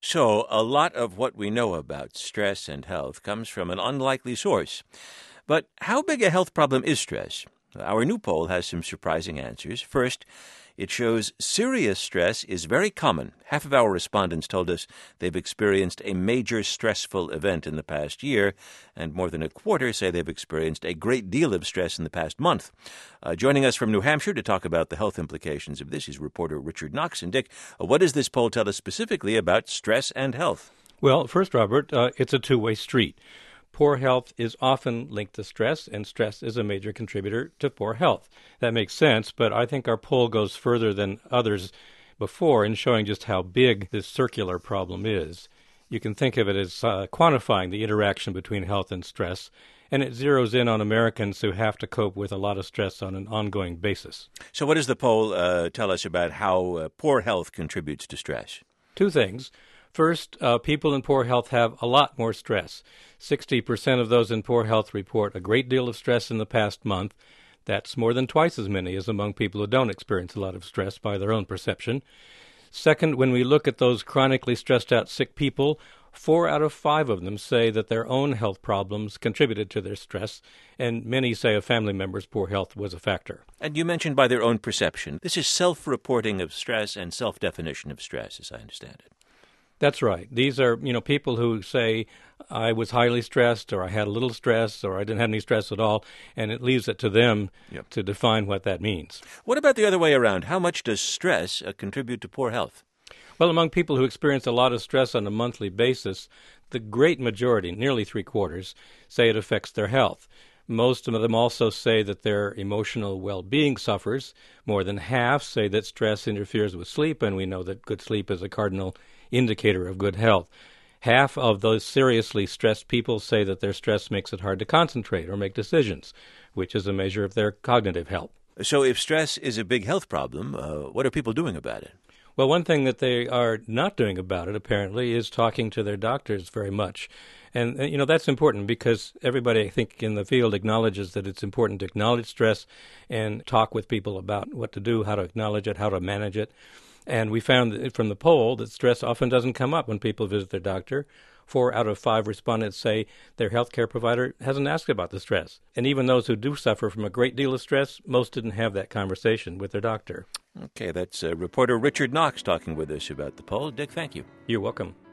So, a lot of what we know about stress and health comes from an unlikely source. But how big a health problem is stress? Our new poll has some surprising answers. First, it shows serious stress is very common. Half of our respondents told us they've experienced a major stressful event in the past year, and more than a quarter say they've experienced a great deal of stress in the past month. Joining us from New Hampshire to talk about the health implications of this is reporter Richard Knox. And Dick, what does this poll tell us specifically about stress and health? Well, first, Robert, it's a two-way street. Poor health is often linked to stress, and stress is a major contributor to poor health. That makes sense, but I think our poll goes further than others before in showing just how big this circular problem is. You can think of it as quantifying the interaction between health and stress, and it zeroes in on Americans who have to cope with a lot of stress on an ongoing basis. So what does the poll tell us about how poor health contributes to stress? Two things. First, people in poor health have a lot more stress. 60% of those in poor health report a great deal of stress in the past month. That's more than twice as many as among people who don't experience a lot of stress by their own perception. Second, when we look at those chronically stressed out sick people, 4 out of 5 of them say that their own health problems contributed to their stress, and many say a family member's poor health was a factor. And you mentioned by their own perception. This is self-reporting of stress and self-definition of stress, as I understand it. That's right. These are, people who say, I was highly stressed, or I had a little stress, or I didn't have any stress at all, and it leaves it to them to define what that means. What about the other way around? How much does stress contribute to poor health? Well, among people who experience a lot of stress on a monthly basis, the great majority, nearly 3/4, say it affects their health. Most of them also say that their emotional well-being suffers. More than half say that stress interferes with sleep, and we know that good sleep is a cardinal indicator of good health. Half of those seriously stressed people say that their stress makes it hard to concentrate or make decisions, which is a measure of their cognitive health. So if stress is a big health problem, what are people doing about it? Well, one thing that they are not doing about it, apparently, is talking to their doctors very much. And, that's important because everybody, I think, in the field acknowledges that it's important to acknowledge stress and talk with people about what to do, how to acknowledge it, how to manage it. And we found from the poll that stress often doesn't come up when people visit their doctor. 4 out of 5 respondents say their healthcare provider hasn't asked about the stress. And even those who do suffer from a great deal of stress, most didn't have that conversation with their doctor. Okay, that's reporter Richard Knox talking with us about the poll. Dick, thank you. You're welcome.